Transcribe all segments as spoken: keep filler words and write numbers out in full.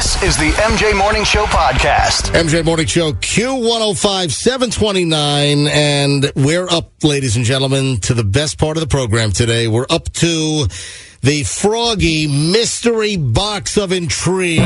This is the M J Morning Show podcast. M J Morning Show, Q one oh five, seven twenty-nine, and we're up, ladies and gentlemen, to the best part of the program today. We're up to the Froggy Mystery Box of Intrigue.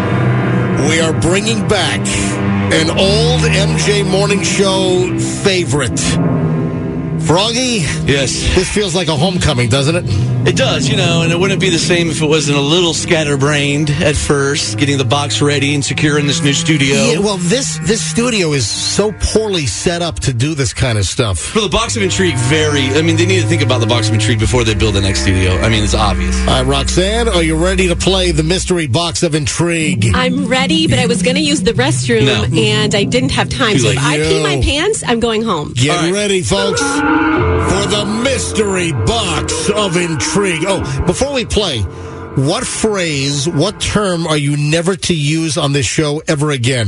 We are bringing back an old M J Morning Show favorite. Froggy? Yes. This feels like a homecoming, doesn't it? It does, you know, and it wouldn't be the same if it wasn't a little scatterbrained at first, getting the box ready and secure in this new studio. Yeah, well, this this studio is so poorly set up to do this kind of stuff. For the Box of Intrigue, very, I mean, they need to think about the Box of Intrigue before they build the next studio. I mean, it's obvious. All right, Roxanne, are you ready to play the Mystery Box of Intrigue? I'm ready, but I was going to use the restroom, No. and I didn't have time. Too So late. if I pee Yo. my pants, I'm going home. Get All right. ready, folks, for the Mystery Box of Intrigue. Oh, before we play, what phrase, what term are you never to use on this show ever again?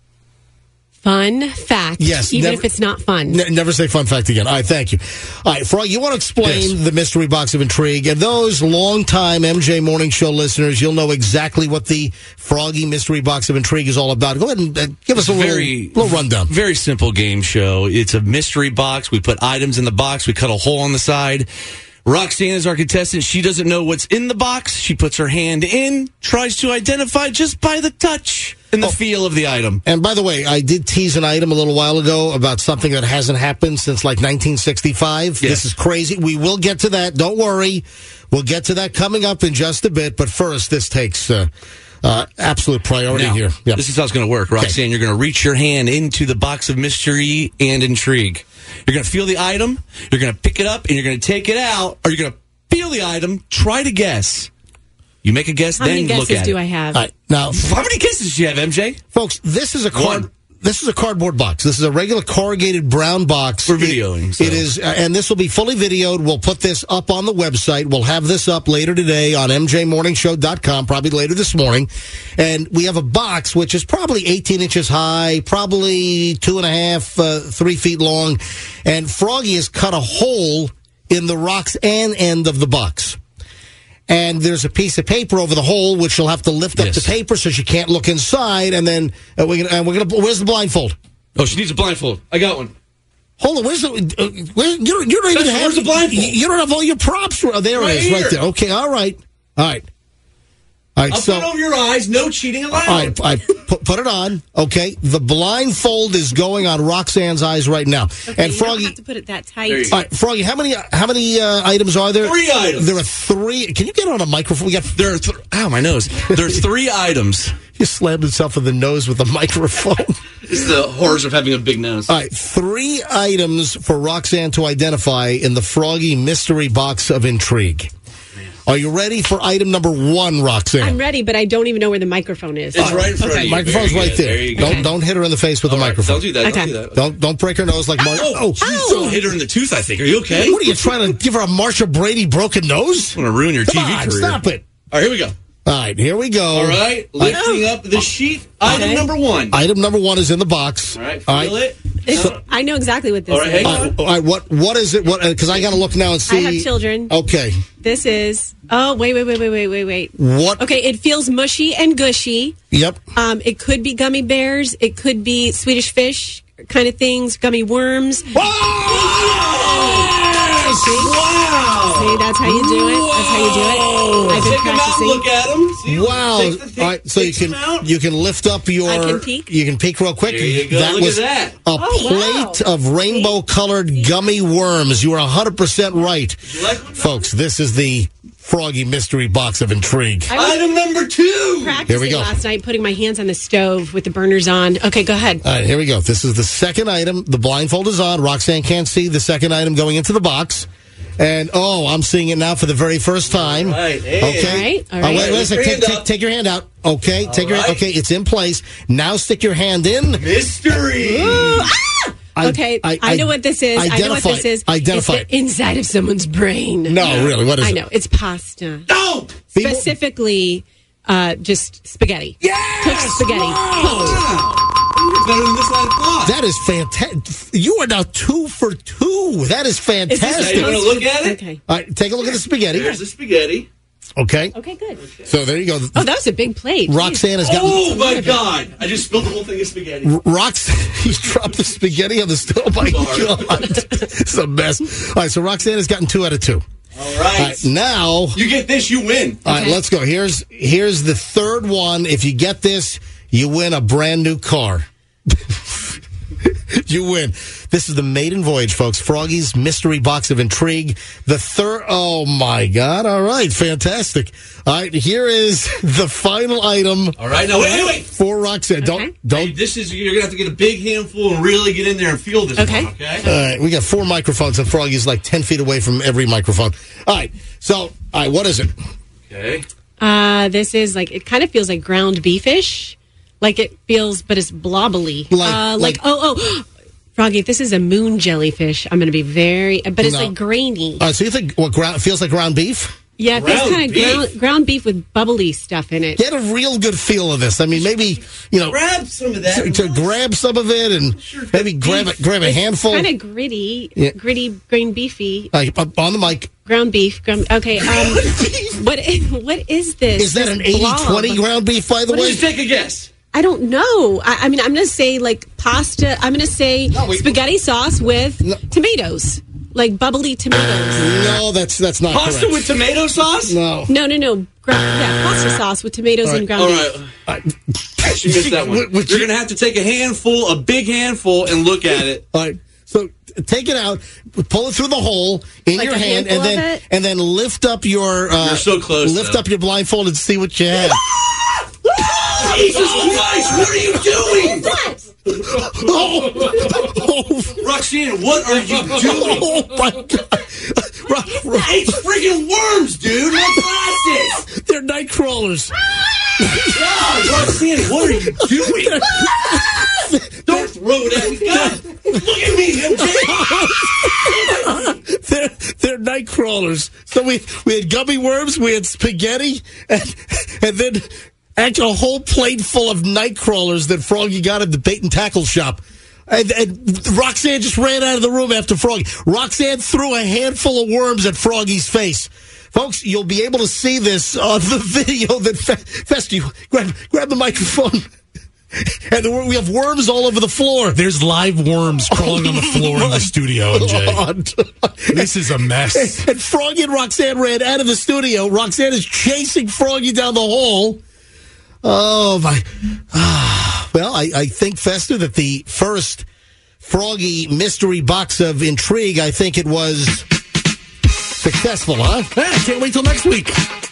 Fun fact. Yes, Even never- if it's not fun. Ne- never say fun fact again. All right, thank you. All right, Frog, you want to explain Yes. the Mystery Box of Intrigue? And those longtime M J Morning Show listeners, you'll know exactly what the Froggy Mystery Box of Intrigue is all about. Go ahead and uh, give us a little, Very- little rundown. Very simple game show. It's a mystery box. We put items in the box. We cut a hole on the side. Roxanne is our contestant. She doesn't know what's in the box. She puts her hand in, tries to identify just by the touch and the Oh. feel of the item. And by the way, I did tease an item a little while ago about something that hasn't happened since like nineteen sixty-five. Yes. This is crazy. We will get to that. Don't worry. We'll get to that coming up in just a bit. But first, this takes uh, uh, absolute priority Now, here. Yep. This is how it's going to work, Roxanne. You're going to reach your hand into the box of mystery and intrigue. You're going to feel the item. You're going to pick it up, and you're going to take it out. Or you're going to feel the item. Try to guess. You make a guess, How then many look guesses at do it. I have? All right. Now, How many guesses do you have, M J? folks, this is a card. One. This is a cardboard box. This is a regular corrugated brown box. We're videoing, It, so. it is, uh, and this will be fully videoed. We'll put this up on the website. We'll have this up later today on m j morning show dot com, probably later this morning. And we have a box which is probably eighteen inches high, probably two and a half, uh, three feet long. And Froggy has cut a hole in the Roxanne end of the box. And there's a piece of paper over the hole, which she'll have to lift up Yes. the paper so she can't look inside. And then uh, we're gonna, and we're gonna. Where's the blindfold? Oh, she needs a blindfold. I got one. Hold on. Where's the? Uh, where, you don't, you don't even That's- have where's the blindfold? You, you don't have all your props. Oh, there Right it is, right here. there. Okay. All right. All right. All right. I'll so. put it over your eyes. No cheating allowed. All right, I put, put it on. Okay, the blindfold is going on Roxanne's eyes right now. Okay, and you Froggy, don't have to put it that There you tight. go. all right, Froggy, how many how many uh, items are there? Three items. There are three. Can you get on a microphone? We got. There are th- ow, my nose. There are three items. He slammed himself in the nose with the microphone. It's the horrors of having a big nose. All right, three items for Roxanne to identify in the Froggy Mystery Box of Intrigue. Are you ready for item number one, Roxanne? I'm ready, but I don't even know where the microphone is. It's right in front okay. of you. Microphone's Very right good. there. There you go. Don't don't hit her in the face with All the right, microphone. Don't do that. Okay. Don't do that. Don't don't break her nose like Mar- Oh, she's gonna hit her in the tooth, I think. Are you okay? What are you trying to give her a Marsha Brady broken nose? I'm going to ruin your Come T V on, career. stop it. All right, here we go. All right, here we go. All right, lifting up the sheet. Item Okay. number one. Item number one is in the box. All right, feel All right. it. It's- I know exactly what this All right, is. hang All right, all right, what what is it? What? Because I got to look now and I see. have children. Okay. This is. Oh, wait, wait, wait, wait, wait, wait, wait. What? Okay, it feels mushy and gushy. Yep. Um, it could be gummy bears. It could be Swedish fish kind of things, gummy worms. Yes! Wow! See, that's how you do it. That's how you do it. I've been Take them out. practicing. Look at them. See, Wow! Take the- take- All right, so you take them can out. you can lift up your. I can peek? You can peek real quick. There you go. That Look at was that. a Oh, plate wow. of rainbow-colored gummy worms. You are one hundred percent right, You like one? folks. This is the Froggy Mystery Box of Intrigue. I was Item number two. practicing Here we go. last night, putting my hands on the stove with the burners on. Okay, go ahead. All right, here we go. This is the second item. The blindfold is on. Roxanne can't see the second item going into the box. And, oh, I'm seeing it now for the very first time. All right, hey. Okay. All right, all Oh, right. wait, wait a second. Lift your Take, hand take, up. take your hand out. Okay, take your right. Okay, it's in place. Now stick your hand in. Mystery. I- Okay, I, know what this is. I know what Identify this is. it. Identify It's it. the inside of someone's brain. No, really, what is I it? know. It's pasta. No. People- Specifically, uh, just spaghetti. Yes. Cooked spaghetti. Wow. You're better than this I thought. That is fantastic. You are now two for two. That is Is this Now, fantastic. you want to look at it? Okay. All right, take a look at the spaghetti. There's the spaghetti. Okay? Okay, good. So there you go. Oh, that was a big plate. Roxanne has gotten... Oh, my God. I just spilled the whole thing of spaghetti. Roxanne, he dropped the spaghetti on the stove. Oh, my Sorry. God. It's a mess. All right, so Roxanne has gotten two out of two. All right. All right, now... You get this, you win. All right, let's go. Here's here's the third one. If you get this, you win a brand new car. You win. This is the maiden voyage, folks. Froggy's mystery box of intrigue. The third. Oh my God! All right, fantastic. All right, here is the final item. All right, now wait, wait, wait. For Roxanne. Okay. Don't don't. Hey, this is you're gonna have to get a big handful and really get in there and feel this. Okay. One, okay. All right, we got four microphones, and Froggy's like ten feet away from every microphone. All right, so all right, what is it? Okay. Uh, this is like, it kind of feels like ground beefish. Like it feels, but it's blobbly. Like- uh, like- like, oh, oh. Froggy, if this is a moon jellyfish, I'm going to be very, but it's No. like grainy. All right, so you think what ground feels like ground beef? Yeah, it feels Ground kind of beef? ground, ground beef with bubbly stuff in it. Get a real good feel of this. I mean, maybe you know. Grab some of that. to, to grab some of it and Sure, maybe grab a, grab a handful. Kind of gritty, Yeah. gritty, grain beefy. Uh, up on the mic. Ground beef. Ground, okay. Um, what what is this? Is that This an eighty twenty blob? ground beef, by the Why don't way? you take a guess? I don't know. I, I mean, I'm going to say like pasta. I'm going to say No, we- spaghetti sauce with No. tomatoes, like bubbly tomatoes. No, that's that's not Pasta correct. with tomato sauce? No. No, no, no. Gra- yeah, pasta sauce with tomatoes All right. and ground All beef. right. She missed that one. Would- would You're you- going to have to take a handful, a big handful, and look at it. All right. So take it out, pull it through the hole in Like your a hand, and handful of then it? and then lift up your. Uh, You're so close, Lift though. up your blindfold and see what you have. Jesus Christ, what are you doing? oh, oh, Roxanne, what are you doing? oh my God! Ro- Ro- It's freaking worms, dude. My glasses. They're night crawlers. God, Roxanne, what are you doing? Don't throw it at me. God, look at me, M J. They're they're night crawlers. So we we had gummy worms, we had spaghetti, and and then actually a whole plate full of night crawlers that Froggy got at the bait and tackle shop. And, and Roxanne just ran out of the room after Froggy. Roxanne threw a handful of worms at Froggy's face. Folks, you'll be able to see this on the video that Fe- Festy, grab grab the microphone. And we have worms all over the floor. There's live worms crawling on the floor in the studio, M J. God. This is a mess. And Froggy and Roxanne ran out of the studio. Roxanne is chasing Froggy down the hall. Oh, my. Ah, well, I, I think, Fester, that the first Froggy mystery box of intrigue, I think it was successful, huh? Yeah, can't wait till next week.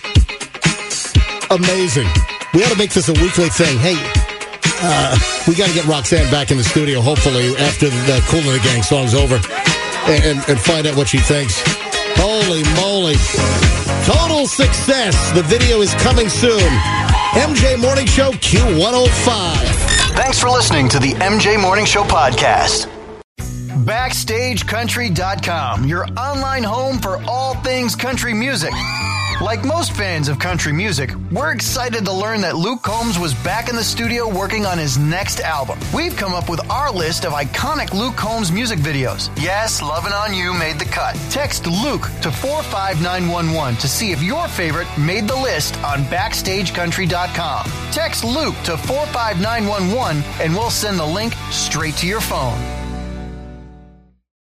Amazing. We ought to make this a weekly thing. Hey, uh, we got to get Roxanne back in the studio, hopefully, after the Cool in the Gang song's over, and, and find out what she thinks. Holy moly. Total success. The video is coming soon. M J Morning Show, Q one oh five. Thanks for listening to the M J Morning Show podcast. Backstage Country dot com, your online home for all things country music. Like most fans of country music, we're excited to learn that Luke Combs was back in the studio working on his next album. We've come up with our list of iconic Luke Combs music videos. Yes, Lovin' On You made the cut. Text Luke to four five nine one one to see if your favorite made the list on Backstage Country dot com. Text Luke to four five nine one one and we'll send the link straight to your phone.